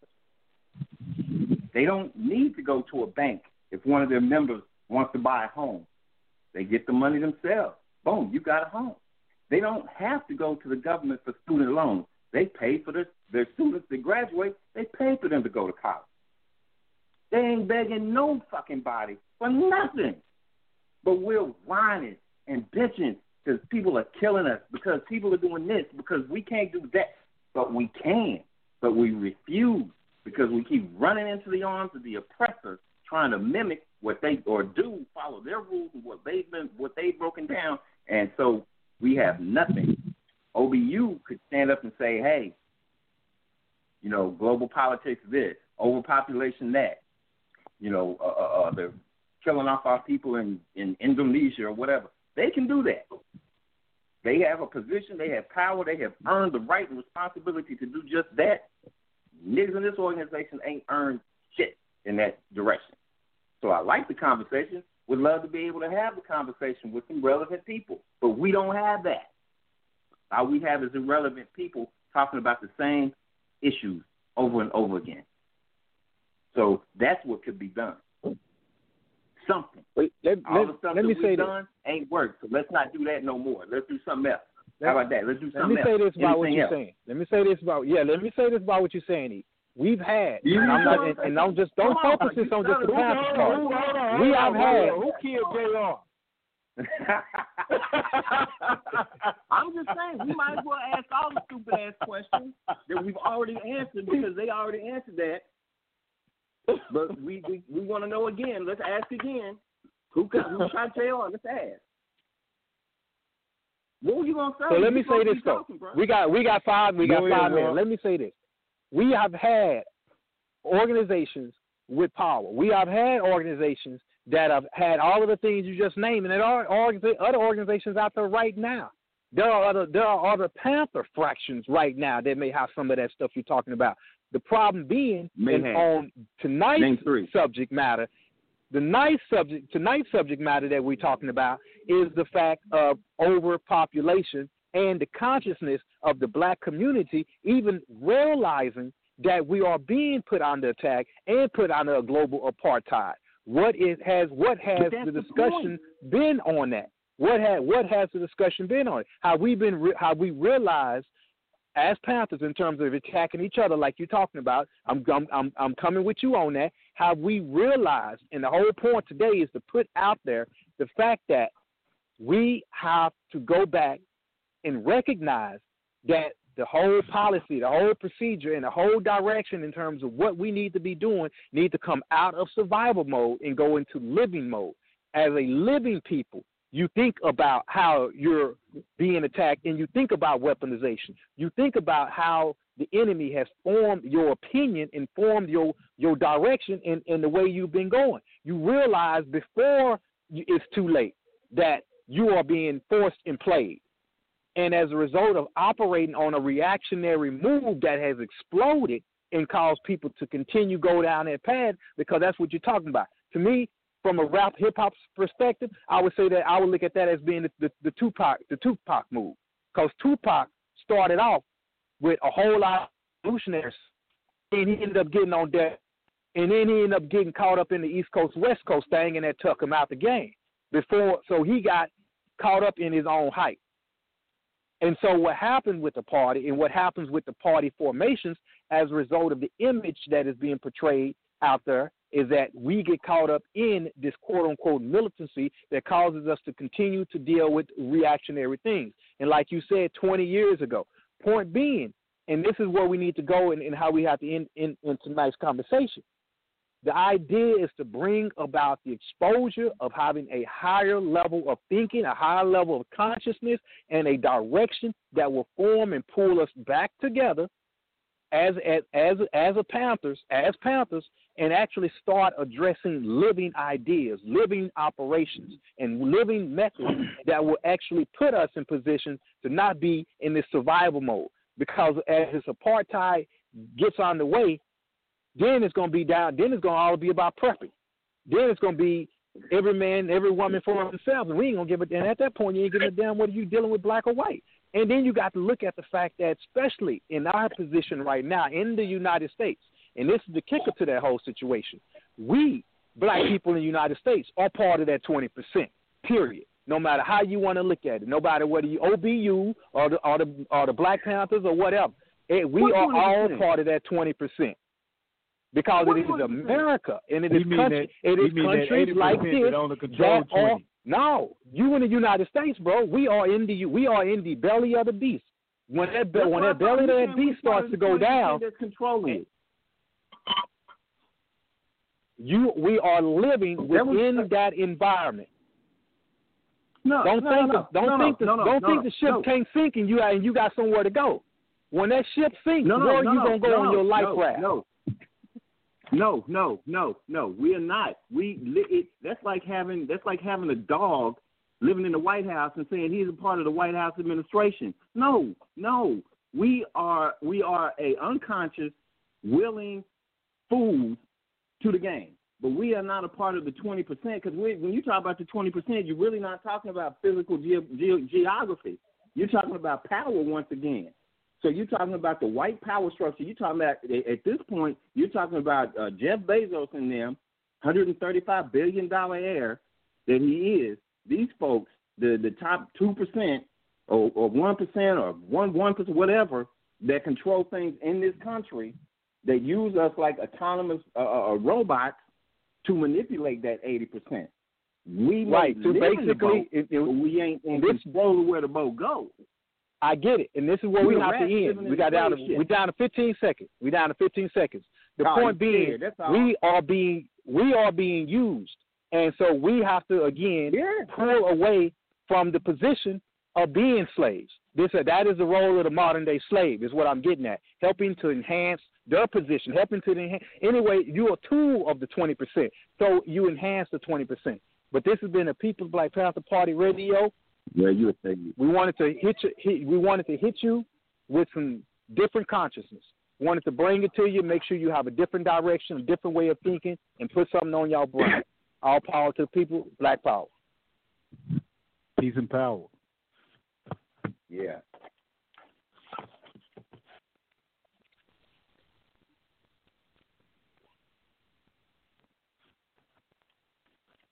They don't need to go to a bank if one of their members wants to buy a home. They get the money themselves. Boom, you got a home. They don't have to go to the government for student loans. They pay for their students that graduate. They pay for them to go to college. They ain't begging no fucking body for nothing. But we're whining and bitching because people are killing us, because people are doing this, because we can't do that. But we can. But we refuse because we keep running into the arms of the oppressor, trying to mimic what they follow their rules and what they've broken down. And so we have nothing. OBU could stand up and say, hey, global politics this, overpopulation that, they're killing off our people in Indonesia or whatever. They can do that. They have a position, they have power, they have earned the right and responsibility to do just that. Niggas in this organization ain't earned shit in that direction. So I like the conversation, would love to be able to have the conversation with some relevant people, but we don't have that. All we have is irrelevant people talking about the same issues over and over again. So that's what could be done. Something. All the stuff that we've done ain't worked, so let's not do that no more. Let's do something else. How about that? Let's do something else. Let me say this about what you're saying. Let me say this about what you're saying. We've had, don't focus this on just the past part. We have had. Who killed JR? I'm just saying, we might as well ask all the stupid ass questions that we've already answered because they already answered that. But we want to know again. Let's ask again. Who shot JR? Let's ask. What were you gonna say? So let me say this though. We got 5 minutes. Let me say this. We have had organizations with power. We have had organizations that have had all of the things you just named, and there are other organizations out there right now. There are other Panther fractions right now that may have some of that stuff you're talking about. The problem being, on tonight's subject matter, tonight's subject matter that we're talking about is the fact of overpopulation and the consciousness of the black community even realizing that we are being put under attack and put under a global apartheid. What has the discussion been on that? What has the discussion been on it? How we realized as Panthers in terms of attacking each other like you're talking about. I'm coming with you on that. How we realized, and the whole point today is to put out there the fact that we have to go back and recognize that the whole policy, the whole procedure, and the whole direction in terms of what we need to be doing need to come out of survival mode and go into living mode. As a living people, you think about how you're being attacked, and you think about weaponization. You think about how the enemy has formed your opinion and formed your direction in the way you've been going. You realize before it's too late that you are being forced and played. And as a result of operating on a reactionary move that has exploded and caused people to continue go down that path, because that's what you're talking about. To me, from a rap hip-hop perspective, I would say that I would look at that as being the Tupac move. Because Tupac started off with a whole lot of revolutionaries, and he ended up getting on that, and then he ended up getting caught up in the East Coast, West Coast thing, and that took him out the game. So he got caught up in his own hype. And so what happened with the party and what happens with the party formations as a result of the image that is being portrayed out there is that we get caught up in this quote-unquote militancy that causes us to continue to deal with reactionary things. And like you said 20 years ago, point being, and this is where we need to go and how we have to end tonight's conversation, the idea is to bring about the exposure of having a higher level of thinking, a higher level of consciousness, and a direction that will form and pull us back together as Panthers, and actually start addressing living ideas, living operations, and living methods that will actually put us in position to not be in this survival mode. Because as this apartheid gets on the way, then it's going to be down. Then it's going to all be about prepping. Then it's going to be every man, every woman for themselves, and we ain't going to give a damn. At that point, you ain't giving a damn whether you dealing with black or white. And then you got to look at the fact that, especially in our position right now in the United States, and this is the kicker to that whole situation, we, black people in the United States, are part of that 20%, period. No matter how you want to look at it, no matter whether you OBU or the Black Panthers or whatever, we are all part of that 20%. Because it is America, and it is countries like this that are, no, you in the United States, bro. We are in the belly of the beast. When that belly of that beast starts to go down, we are living within that environment. Don't think the ship can't sink and you got somewhere to go. When that ship sinks, where you gonna go on your life raft? No, we are not. That's like having a dog living in the White House and saying he's a part of the White House administration. No, we are a unconscious, willing fools to the game. But we are not a part of the 20% because when you talk about the 20%, you're really not talking about physical geography. You're talking about power once again. So you're talking about the white power structure. You're talking about, at this point, you're talking about Jeff Bezos and them, $135 billion heir that he is. These folks, the top 2% or 1% or 1%, whatever, that control things in this country, that use us like autonomous robots to manipulate that 80%. We right. So basically, we ain't in control of where the boat goes. I get it, and this is where we have to end. We're down to 15 seconds. The point being, we are being used, and so we have to again pull away from the position of being slaves. That is the role of the modern day slave. Is what I'm getting at, helping to enhance their position, helping to enhance. Anyway, you're a tool of the 20%, so you enhance the 20%. But this has been a People's Black Panther Party Radio. Yeah, you would say. We wanted to hit you with some different consciousness. We wanted to bring it to you, make sure you have a different direction, a different way of thinking, and put something on y'all brain. All power to the people. Black power. Peace and power. Yeah.